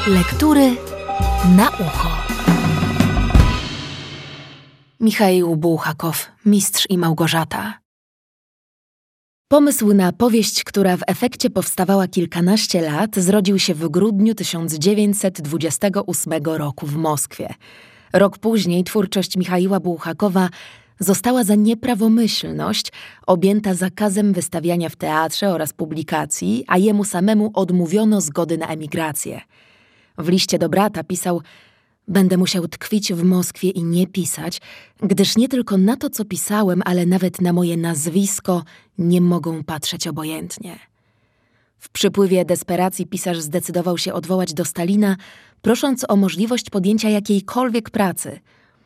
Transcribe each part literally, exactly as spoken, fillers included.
Lektury na ucho. Michaił Bułhakow, Mistrz i Małgorzata. Pomysł na powieść, która w efekcie powstawała kilkanaście lat, zrodził się w grudniu tysiąc dziewięćset dwudziestego ósmego roku w Moskwie. Rok później twórczość Michaiła Bułhakowa została za nieprawomyślność objęta zakazem wystawiania w teatrze oraz publikacji, a jemu samemu odmówiono zgody na emigrację. W liście do brata pisał: „Będę musiał tkwić w Moskwie i nie pisać, gdyż nie tylko na to, co pisałem, ale nawet na moje nazwisko nie mogą patrzeć obojętnie”. W przypływie desperacji pisarz zdecydował się odwołać do Stalina, prosząc o możliwość podjęcia jakiejkolwiek pracy.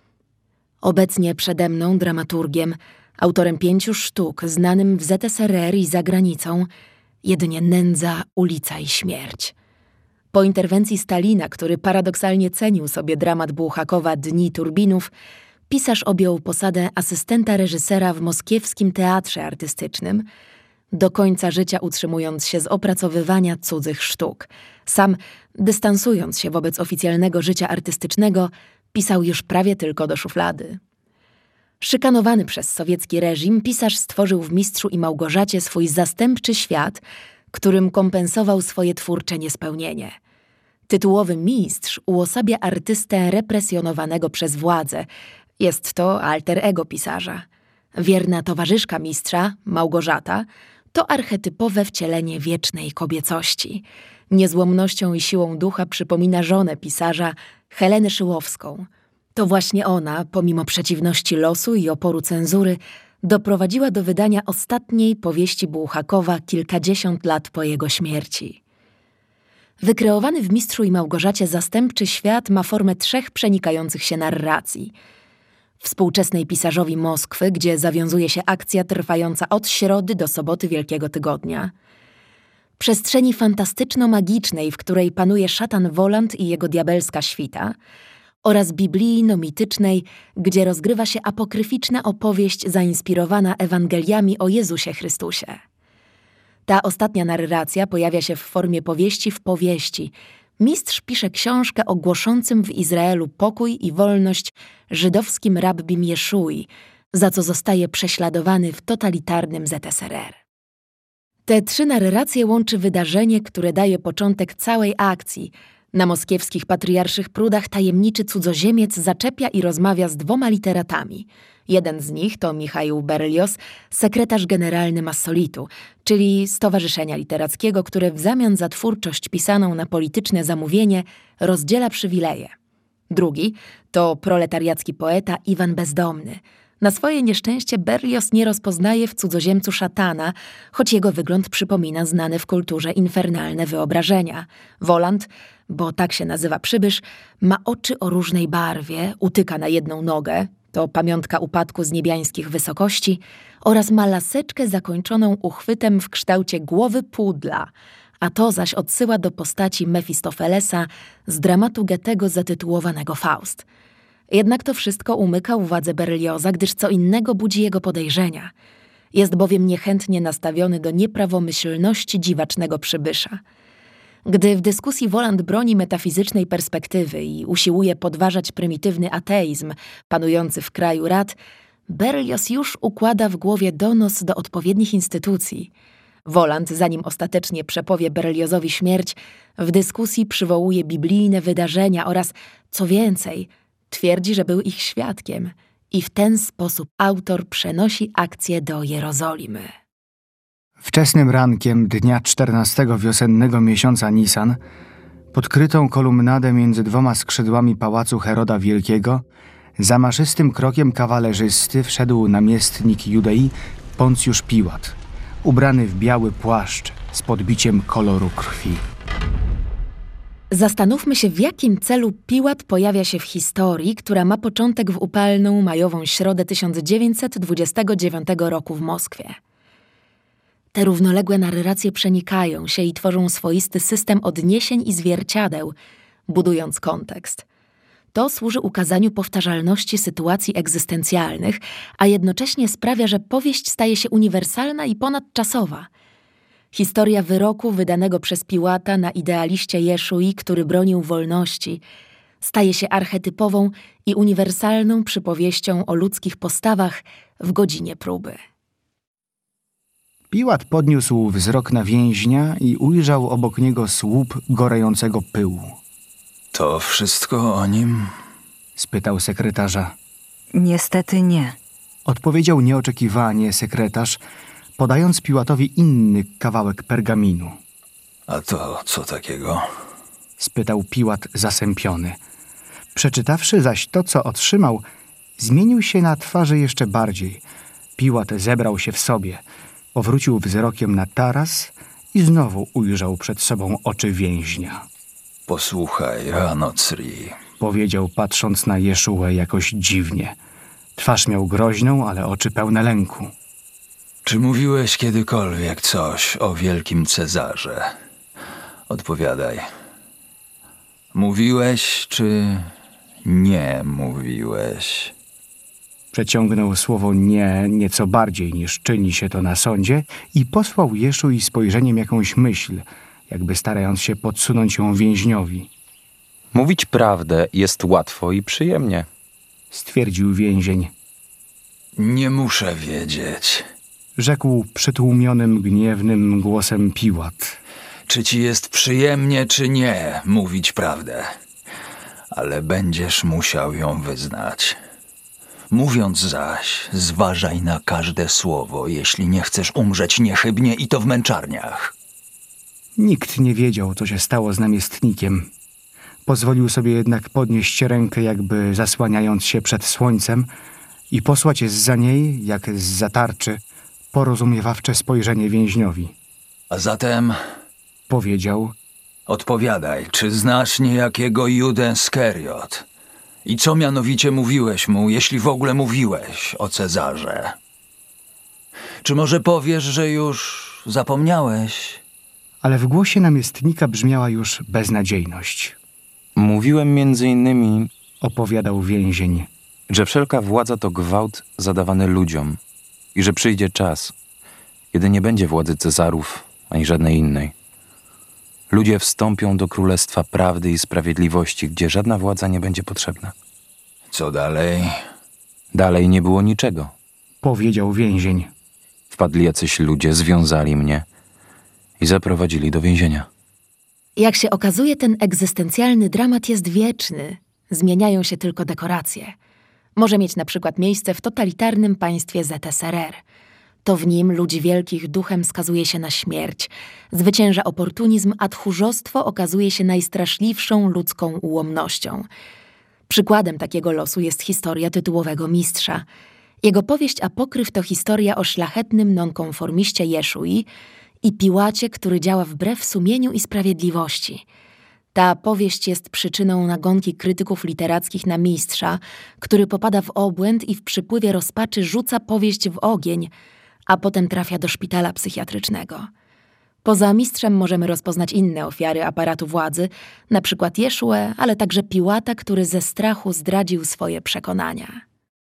Obecnie przede mną dramaturgiem, autorem pięciu sztuk, znanym w Z S R R i za granicą, jedynie nędza, ulica i śmierć. Po interwencji Stalina, który paradoksalnie cenił sobie dramat Bułhakowa Dni Turbinów, pisarz objął posadę asystenta reżysera w moskiewskim teatrze artystycznym, do końca życia utrzymując się z opracowywania cudzych sztuk. Sam, dystansując się wobec oficjalnego życia artystycznego, pisał już prawie tylko do szuflady. Szykanowany przez sowiecki reżim, pisarz stworzył w Mistrzu i Małgorzacie swój zastępczy świat, którym kompensował swoje twórcze niespełnienie. Tytułowy mistrz uosabia artystę represjonowanego przez władzę. Jest to alter ego pisarza. Wierna towarzyszka mistrza, Małgorzata, to archetypowe wcielenie wiecznej kobiecości. Niezłomnością i siłą ducha przypomina żonę pisarza, Helenę Szyłowską. To właśnie ona, pomimo przeciwności losu i oporu cenzury, doprowadziła do wydania ostatniej powieści Bułhakowa kilkadziesiąt lat po jego śmierci. Wykreowany w Mistrzu i Małgorzacie zastępczy świat ma formę trzech przenikających się narracji. Współczesnej pisarzowi Moskwy, gdzie zawiązuje się akcja trwająca od środy do soboty Wielkiego Tygodnia. Przestrzeni fantastyczno-magicznej, w której panuje szatan Woland i jego diabelska świta, oraz biblijno-mitycznej, gdzie rozgrywa się apokryficzna opowieść zainspirowana Ewangeliami o Jezusie Chrystusie. Ta ostatnia narracja pojawia się w formie powieści w powieści. Mistrz pisze książkę o głoszącym w Izraelu pokój i wolność żydowskim rabbim Jeszui, za co zostaje prześladowany w totalitarnym Z S R R. Te trzy narracje łączy wydarzenie, które daje początek całej akcji. Na moskiewskich patriarszych prudach tajemniczy cudzoziemiec zaczepia i rozmawia z dwoma literatami. Jeden z nich to Michaił Berlioz, sekretarz generalny Massolitu, czyli stowarzyszenia literackiego, które w zamian za twórczość pisaną na polityczne zamówienie rozdziela przywileje. Drugi to proletariacki poeta Iwan Bezdomny. Na swoje nieszczęście Berlioz nie rozpoznaje w cudzoziemcu szatana, choć jego wygląd przypomina znane w kulturze infernalne wyobrażenia. Woland, bo tak się nazywa przybysz, ma oczy o różnej barwie, utyka na jedną nogę, to pamiątka upadku z niebiańskich wysokości, oraz ma laseczkę zakończoną uchwytem w kształcie głowy pudla, a to zaś odsyła do postaci Mefistofelesa z dramatu Goethego zatytułowanego Faust. Jednak to wszystko umyka uwadze Berlioza, gdyż co innego budzi jego podejrzenia. Jest bowiem niechętnie nastawiony do nieprawomyślności dziwacznego przybysza. Gdy w dyskusji Woland broni metafizycznej perspektywy i usiłuje podważać prymitywny ateizm panujący w kraju rad, Berlioz już układa w głowie donos do odpowiednich instytucji. Woland, zanim ostatecznie przepowie Berliozowi śmierć, w dyskusji przywołuje biblijne wydarzenia oraz, co więcej, twierdzi, że był ich świadkiem i w ten sposób autor przenosi akcję do Jerozolimy. Wczesnym rankiem dnia czternastego wiosennego miesiąca Nisan, pod krytą kolumnadę między dwoma skrzydłami pałacu Heroda Wielkiego, zamaszystym krokiem kawalerzysty wszedł namiestnik Judei Poncjusz Piłat, ubrany w biały płaszcz z podbiciem koloru krwi. Zastanówmy się, w jakim celu Piłat pojawia się w historii, która ma początek w upalną majową środę tysiąc dziewięćset dwudziestego dziewiątego roku w Moskwie. Te równoległe narracje przenikają się i tworzą swoisty system odniesień i zwierciadeł, budując kontekst. To służy ukazaniu powtarzalności sytuacji egzystencjalnych, a jednocześnie sprawia, że powieść staje się uniwersalna i ponadczasowa. Historia wyroku wydanego przez Piłata na idealiście Jeszui, który bronił wolności, staje się archetypową i uniwersalną przypowieścią o ludzkich postawach w godzinie próby. Piłat podniósł wzrok na więźnia i ujrzał obok niego słup gorącego pyłu. To wszystko o nim? Spytał sekretarza. Niestety nie. Odpowiedział nieoczekiwanie sekretarz, podając Piłatowi inny kawałek pergaminu. A to co takiego? Spytał Piłat zasępiony. Przeczytawszy zaś to, co otrzymał, zmienił się na twarzy jeszcze bardziej. Piłat zebrał się w sobie, powrócił wzrokiem na taras i znowu ujrzał przed sobą oczy więźnia. Posłuchaj, Anocri, powiedział, patrząc na Jeszułę jakoś dziwnie. Twarz miał groźną, ale oczy pełne lęku. Czy mówiłeś kiedykolwiek coś o wielkim Cezarze? Odpowiadaj. Mówiłeś, czy nie mówiłeś? Przeciągnął słowo nie nieco bardziej niż czyni się to na sądzie i posłał Jeszui spojrzeniem jakąś myśl, jakby starając się podsunąć ją więźniowi. Mówić prawdę jest łatwo i przyjemnie, stwierdził więzień. Nie muszę wiedzieć, rzekł przytłumionym, gniewnym głosem Piłat. Czy ci jest przyjemnie, czy nie, mówić prawdę. Ale będziesz musiał ją wyznać. Mówiąc zaś, zważaj na każde słowo, jeśli nie chcesz umrzeć niechybnie i to w męczarniach. Nikt nie wiedział, co się stało z namiestnikiem. Pozwolił sobie jednak podnieść rękę, jakby zasłaniając się przed słońcem i posłać zza niej, jak zza tarczy, porozumiewawcze spojrzenie więźniowi. A zatem, powiedział, odpowiadaj, czy znasz niejakiego Judę Skeriot? I co mianowicie mówiłeś mu, jeśli w ogóle mówiłeś o Cezarze? Czy może powiesz, że już zapomniałeś? Ale w głosie namiestnika brzmiała już beznadziejność. Mówiłem między innymi, opowiadał więzień, że wszelka władza to gwałt zadawany ludziom i że przyjdzie czas, kiedy nie będzie władzy Cezarów ani żadnej innej. Ludzie wstąpią do królestwa prawdy i sprawiedliwości, gdzie żadna władza nie będzie potrzebna. Co dalej? Dalej nie było niczego. Powiedział więzień. Wpadli jacyś ludzie, związali mnie i zaprowadzili do więzienia. Jak się okazuje, ten egzystencjalny dramat jest wieczny. Zmieniają się tylko dekoracje. Może mieć na przykład miejsce w totalitarnym państwie Z S R R. To w nim ludzi wielkich duchem skazuje się na śmierć. Zwycięża oportunizm, a tchórzostwo okazuje się najstraszliwszą ludzką ułomnością. Przykładem takiego losu jest historia tytułowego mistrza. Jego powieść Apokryf to historia o szlachetnym nonkonformiście Jeszui i Piłacie, który działa wbrew sumieniu i sprawiedliwości. Ta powieść jest przyczyną nagonki krytyków literackich na mistrza, który popada w obłęd i w przypływie rozpaczy rzuca powieść w ogień, a potem trafia do szpitala psychiatrycznego. Poza mistrzem możemy rozpoznać inne ofiary aparatu władzy, na przykład Jeszuę, ale także Piłata, który ze strachu zdradził swoje przekonania.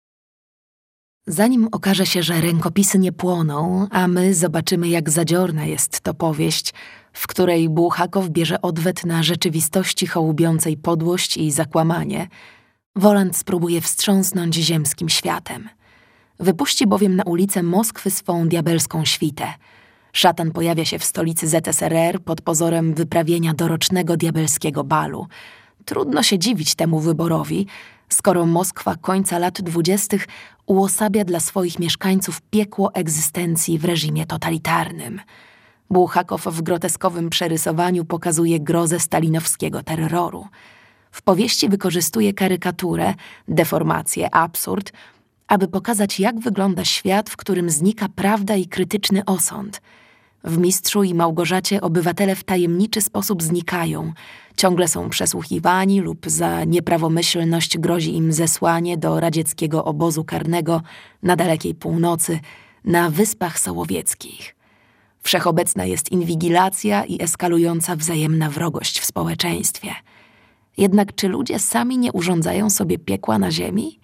Zanim okaże się, że rękopisy nie płoną, a my zobaczymy, jak zadziorna jest to powieść, w której Bułhakow bierze odwet na rzeczywistości hołubiącej podłość i zakłamanie, Woland spróbuje wstrząsnąć ziemskim światem. Wypuści bowiem na ulicę Moskwy swą diabelską świtę. Szatan pojawia się w stolicy Z S R R pod pozorem wyprawienia dorocznego diabelskiego balu. Trudno się dziwić temu wyborowi, skoro Moskwa końca lat dwudziestych uosabia dla swoich mieszkańców piekło egzystencji w reżimie totalitarnym. Bułhakow w groteskowym przerysowaniu pokazuje grozę stalinowskiego terroru. W powieści wykorzystuje karykaturę, deformację, absurd, aby pokazać, jak wygląda świat, w którym znika prawda i krytyczny osąd. W Mistrzu i Małgorzacie obywatele w tajemniczy sposób znikają, ciągle są przesłuchiwani lub za nieprawomyślność grozi im zesłanie do radzieckiego obozu karnego na dalekiej północy, na Wyspach Sołowieckich. Wszechobecna jest inwigilacja i eskalująca wzajemna wrogość w społeczeństwie. Jednak czy ludzie sami nie urządzają sobie piekła na ziemi?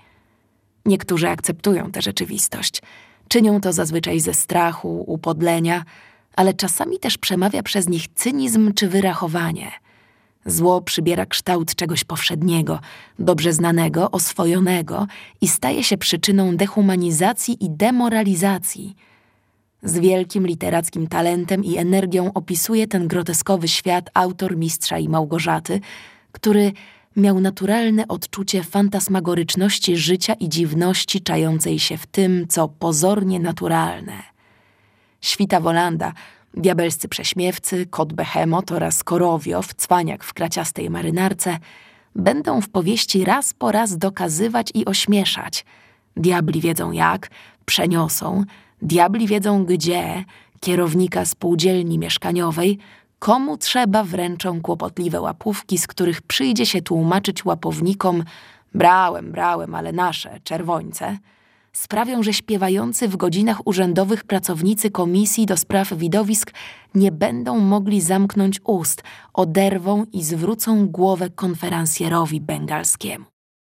Niektórzy akceptują tę rzeczywistość. Czynią to zazwyczaj ze strachu, upodlenia, ale czasami też przemawia przez nich cynizm czy wyrachowanie. Zło przybiera kształt czegoś powszedniego, dobrze znanego, oswojonego i staje się przyczyną dehumanizacji i demoralizacji. Z wielkim literackim talentem i energią opisuje ten groteskowy świat autor Mistrza i Małgorzaty, który miał naturalne odczucie fantasmagoryczności życia i dziwności czającej się w tym, co pozornie naturalne. Świta Wolanda, diabelscy prześmiewcy, kot Behemot oraz Korowiow, cwaniak w kraciastej marynarce, będą w powieści raz po raz dokazywać i ośmieszać. Diabli wiedzą jak, przeniosą, diabli wiedzą gdzie, kierownika spółdzielni mieszkaniowej, komu trzeba wręczą kłopotliwe łapówki, z których przyjdzie się tłumaczyć łapownikom brałem, brałem, ale nasze, czerwońce, sprawią, że śpiewający w godzinach urzędowych pracownicy Komisji do Spraw Widowisk nie będą mogli zamknąć ust, oderwą i zwrócą głowę konferencjerowi bengalskiemu.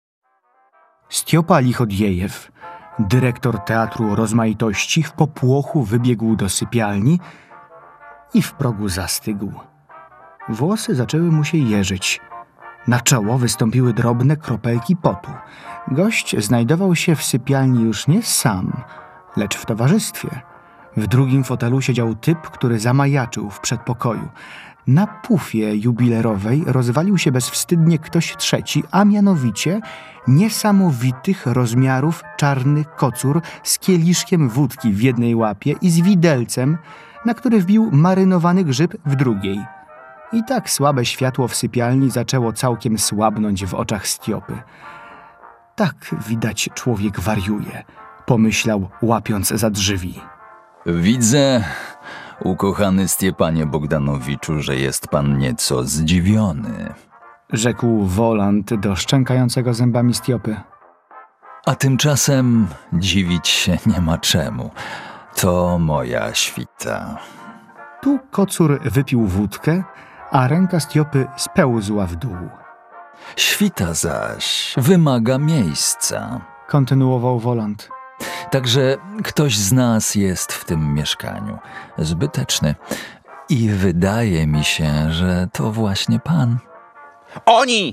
Stiopa Lichodiejew, dyrektor Teatru Rozmaitości, w popłochu wybiegł do sypialni i w progu zastygł. Włosy zaczęły mu się jeżyć. Na czoło wystąpiły drobne kropelki potu. Gość znajdował się w sypialni już nie sam, lecz w towarzystwie. W drugim fotelu siedział typ, który zamajaczył w przedpokoju. Na pufie jubilerowej rozwalił się bezwstydnie ktoś trzeci, a mianowicie niesamowitych rozmiarów czarny kocur z kieliszkiem wódki w jednej łapie i z widelcem, na który wbił marynowany grzyb w drugiej. I tak słabe światło w sypialni zaczęło całkiem słabnąć w oczach Stiopy. Tak, widać, człowiek wariuje, pomyślał, łapiąc za drzwi. Widzę, ukochany Stiepanie Bogdanowiczu, że jest pan nieco zdziwiony. Rzekł Woland do szczękającego zębami Stiopy. A tymczasem dziwić się nie ma czemu. To moja świta. Tu kocur wypił wódkę, a ręka Stiopy spełzła w dół. Świta zaś wymaga miejsca. Kontynuował Woland. Także ktoś z nas jest w tym mieszkaniu zbyteczny i wydaje mi się, że to właśnie pan. Oni!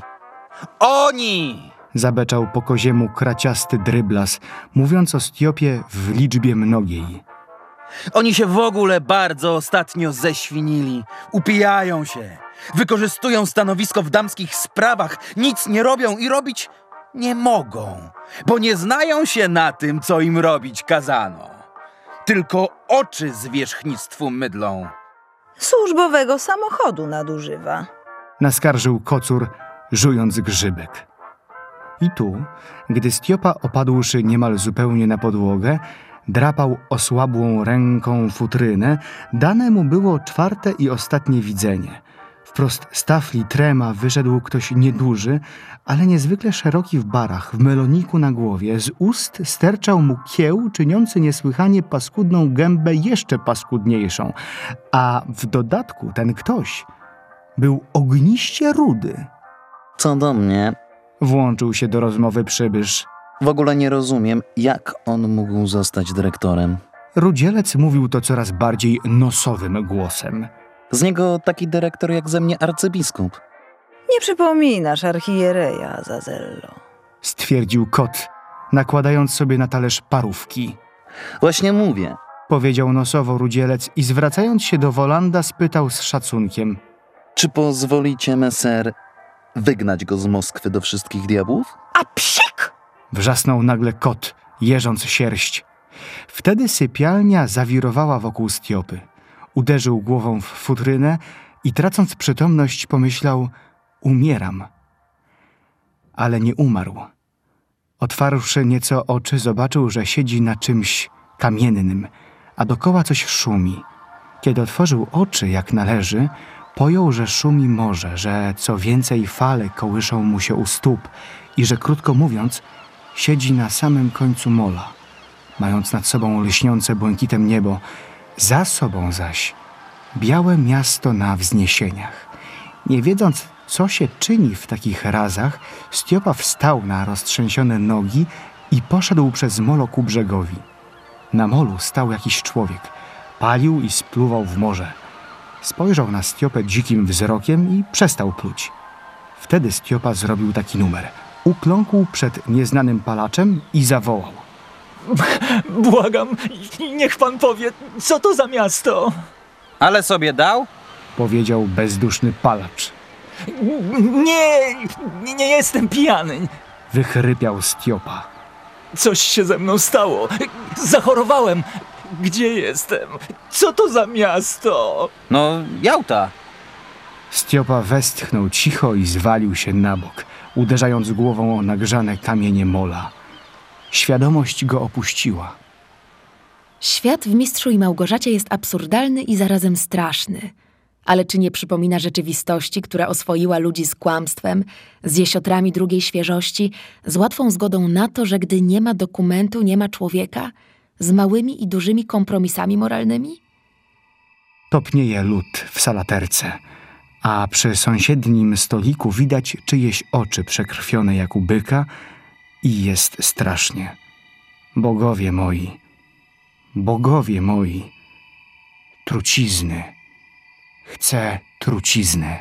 Oni! Zabeczał po koziemu kraciasty dryblas, mówiąc o Stiopie w liczbie mnogiej. Oni się w ogóle bardzo ostatnio ześwinili. Upijają się. Wykorzystują stanowisko w damskich sprawach. Nic nie robią i robić nie mogą, bo nie znają się na tym, co im robić kazano. Tylko oczy zwierzchnictwu mydlą. Służbowego samochodu nadużywa. Naskarżył kocur, żując grzybek. I tu, gdy Stiopa, opadłszy niemal zupełnie na podłogę, drapał osłabłą ręką futrynę, dane mu było czwarte i ostatnie widzenie. Wprost z tafli trema wyszedł ktoś nieduży, ale niezwykle szeroki w barach, w meloniku na głowie. Z ust sterczał mu kieł, czyniący niesłychanie paskudną gębę jeszcze paskudniejszą. A w dodatku ten ktoś był ogniście rudy. Co do mnie, Włączył się do rozmowy przybysz. w ogóle nie rozumiem, jak on mógł zostać dyrektorem. Rudzielec mówił to coraz bardziej nosowym głosem. Z niego taki dyrektor jak ze mnie arcybiskup. Nie przypominasz archiereja, Azazello. Stwierdził kot, nakładając sobie na talerz parówki. Właśnie mówię. Powiedział nosowo Rudzielec i zwracając się do Wolanda spytał z szacunkiem. Czy pozwolicie, meser, wygnać go z Moskwy do wszystkich diabłów? A psik! Wrzasnął nagle kot, jeżąc sierść. Wtedy sypialnia zawirowała wokół Stiopy. Uderzył głową w futrynę i tracąc przytomność pomyślał: umieram. Ale nie umarł. Otwarłszy nieco oczy, zobaczył, że siedzi na czymś kamiennym, a dokoła coś szumi. Kiedy otworzył oczy jak należy, pojął, że szumi morze, że co więcej fale kołyszą mu się u stóp i że, krótko mówiąc, siedzi na samym końcu mola, mając nad sobą lśniące błękitem niebo, za sobą zaś białe miasto na wzniesieniach. Nie wiedząc, co się czyni w takich razach, Stiopa wstał na roztrzęsione nogi i poszedł przez molo ku brzegowi. Na molu stał jakiś człowiek, palił i spluwał w morze. Spojrzał na Stiopę dzikim wzrokiem i przestał pluć. Wtedy Stiopa zrobił taki numer. Ukląkł przed nieznanym palaczem i zawołał. Błagam, niech pan powie, co to za miasto? Ale sobie dał? Powiedział bezduszny palacz. Nie, nie jestem pijany. Wychrypiał Stiopa. Coś się ze mną stało. Zachorowałem. Gdzie jestem? Co to za miasto? No, Jałta. Stiopa westchnął cicho i zwalił się na bok, uderzając głową o nagrzane kamienie mola. Świadomość go opuściła. Świat w Mistrzu i Małgorzacie jest absurdalny i zarazem straszny. Ale czy nie przypomina rzeczywistości, która oswoiła ludzi z kłamstwem, z jesiotrami drugiej świeżości, z łatwą zgodą na to, że gdy nie ma dokumentu, nie ma człowieka, z małymi i dużymi kompromisami moralnymi? Topnieje lód w salaterce, a przy sąsiednim stoliku widać czyjeś oczy przekrwione jak u byka i jest strasznie. Bogowie moi, bogowie moi, trucizny. Chcę trucizny.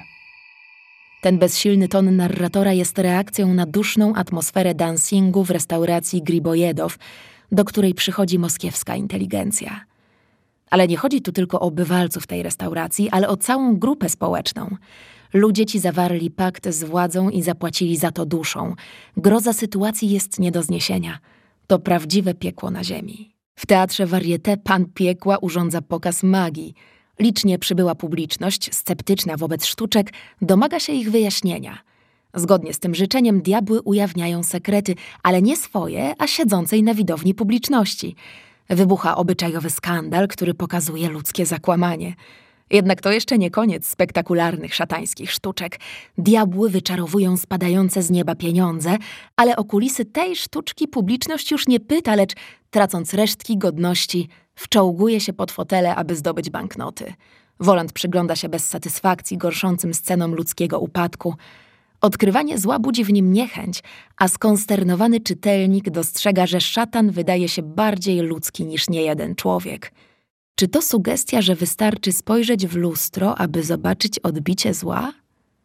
Ten bezsilny ton narratora jest reakcją na duszną atmosferę dancingu w restauracji Gribojedow, do której przychodzi moskiewska inteligencja. Ale nie chodzi tu tylko o bywalców tej restauracji, ale o całą grupę społeczną. Ludzie ci zawarli pakt z władzą i zapłacili za to duszą. Groza sytuacji jest nie do zniesienia. To prawdziwe piekło na ziemi. W teatrze Varieté pan piekła urządza pokaz magii. Licznie przybyła publiczność, sceptyczna wobec sztuczek, domaga się ich wyjaśnienia. Zgodnie z tym życzeniem diabły ujawniają sekrety, ale nie swoje, a siedzącej na widowni publiczności. Wybucha obyczajowy skandal, który pokazuje ludzkie zakłamanie. Jednak to jeszcze nie koniec spektakularnych szatańskich sztuczek. Diabły wyczarowują spadające z nieba pieniądze, ale o kulisy tej sztuczki publiczność już nie pyta, lecz tracąc resztki godności, wczołguje się pod fotele, aby zdobyć banknoty. Woland przygląda się bez satysfakcji gorszącym scenom ludzkiego upadku. Odkrywanie zła budzi w nim niechęć, a skonsternowany czytelnik dostrzega, że szatan wydaje się bardziej ludzki niż niejeden człowiek. Czy to sugestia, że wystarczy spojrzeć w lustro, aby zobaczyć odbicie zła?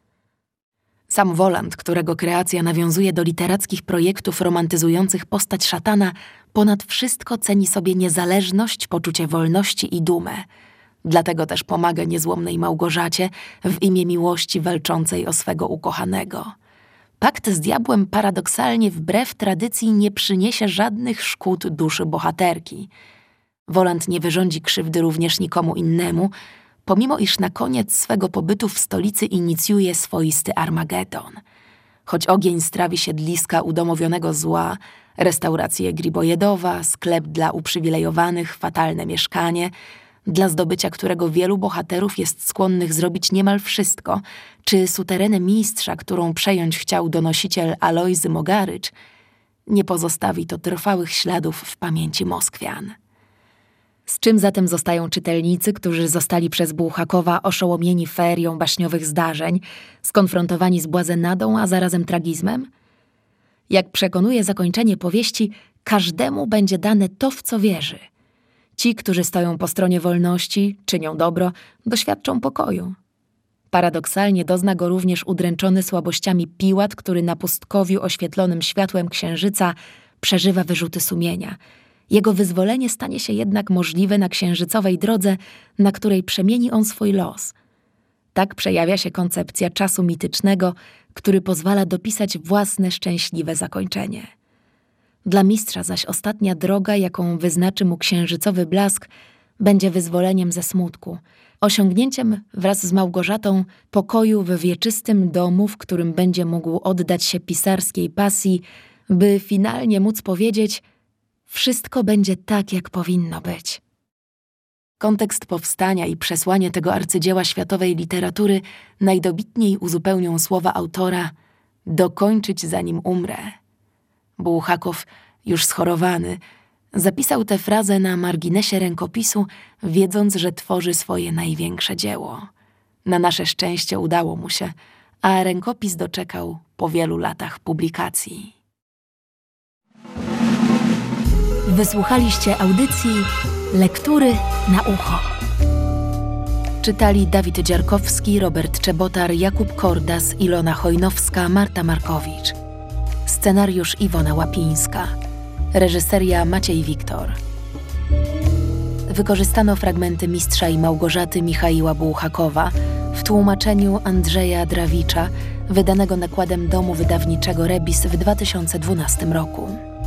Sam Woland, którego kreacja nawiązuje do literackich projektów romantyzujących postać szatana, ponad wszystko ceni sobie niezależność, poczucie wolności i dumę. Dlatego też pomaga niezłomnej Małgorzacie w imię miłości walczącej o swego ukochanego. Pakt z diabłem paradoksalnie wbrew tradycji nie przyniesie żadnych szkód duszy bohaterki. Woland nie wyrządzi krzywdy również nikomu innemu, pomimo iż na koniec swego pobytu w stolicy inicjuje swoisty Armagedon. Choć ogień strawi siedliska udomowionego zła, restaurację Gribojedowa, sklep dla uprzywilejowanych, fatalne mieszkanie, dla zdobycia którego wielu bohaterów jest skłonnych zrobić niemal wszystko, czy suterenę mistrza, którą przejąć chciał donosiciel Alojzy Mogarycz, nie pozostawi to trwałych śladów w pamięci Moskwian. Z czym zatem zostają czytelnicy, którzy zostali przez Bułhakowa oszołomieni ferią baśniowych zdarzeń, skonfrontowani z błazenadą, a zarazem tragizmem? Jak przekonuje zakończenie powieści, każdemu będzie dane to, w co wierzy. Ci, którzy stoją po stronie wolności, czynią dobro, doświadczą pokoju. Paradoksalnie dozna go również udręczony słabościami Piłat, który na pustkowiu oświetlonym światłem księżyca przeżywa wyrzuty sumienia. Jego wyzwolenie stanie się jednak możliwe na księżycowej drodze, na której przemieni on swój los. Tak przejawia się koncepcja czasu mitycznego, który pozwala dopisać własne szczęśliwe zakończenie. Dla mistrza zaś ostatnia droga, jaką wyznaczy mu księżycowy blask, będzie wyzwoleniem ze smutku, osiągnięciem wraz z Małgorzatą pokoju w wieczystym domu, w którym będzie mógł oddać się pisarskiej pasji, by finalnie móc powiedzieć: wszystko będzie tak, jak powinno być. Kontekst powstania i przesłanie tego arcydzieła światowej literatury najdobitniej uzupełnią słowa autora: dokończyć zanim umrę. Bułhakow, już schorowany, zapisał tę frazę na marginesie rękopisu, wiedząc, że tworzy swoje największe dzieło. Na nasze szczęście udało mu się, a rękopis doczekał po wielu latach publikacji. Wysłuchaliście audycji Lektury na ucho. Czytali Dawid Dziarkowski, Robert Czebotar, Jakub Kordas, Ilona Chojnowska, Marta Markowicz. Scenariusz Iwona Łapińska. Reżyseria Maciej Wiktor. Wykorzystano fragmenty Mistrza i Małgorzaty Michaiła Bułhakowa w tłumaczeniu Andrzeja Drawicza, wydanego nakładem Domu Wydawniczego Rebis w dwa tysiące dwunastym roku.